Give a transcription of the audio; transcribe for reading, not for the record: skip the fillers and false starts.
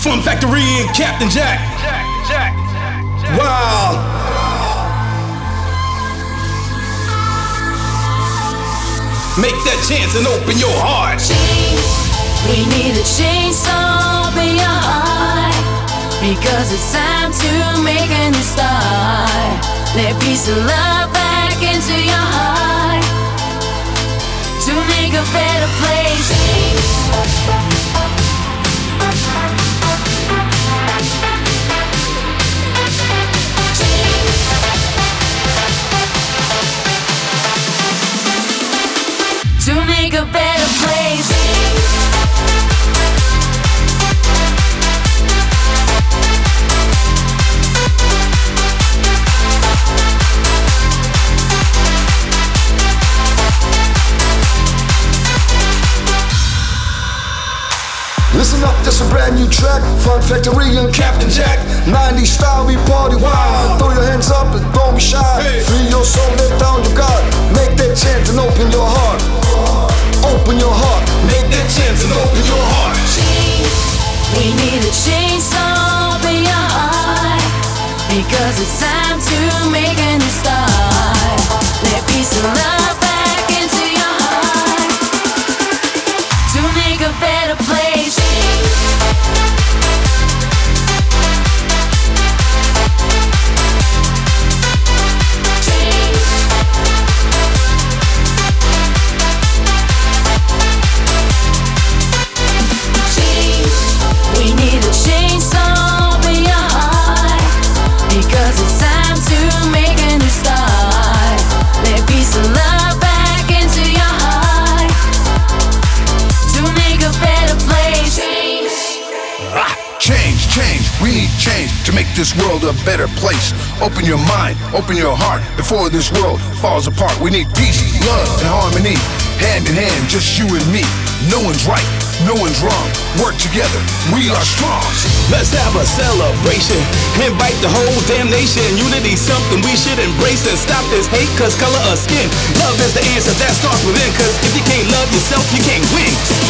Fun Factory and Captain Jack. Wow. Make that chance and open your heart. Change. We need a change, so open your heart. Because it's time to make a new start. Let peace and love back into your heart. To make a better place. To make a better place. Listen up, this a brand new track. Fun Factory and Captain Jack. 90s style, we party wild. Throw your hands up and don't be shy. Free your soul, let down your guard. Make that chance and open your heart. Open your heart. Make that chance and open your heart. Change. We need a change, so open your heart. Because it's time to make a new start. Let peace and love back into your heart. To make a better place. We need change to make this world a better place. Open your mind, open your heart before this world falls apart. We need peace, love, and harmony. Hand in hand, just you and me. No one's right, no one's wrong. Work together, we are strong. Let's have a celebration. Invite the whole damn nation. Unity's something we should embrace and stop this hate, cause color of skin. Love is the answer that starts within, cause if you can't love yourself, you can't win.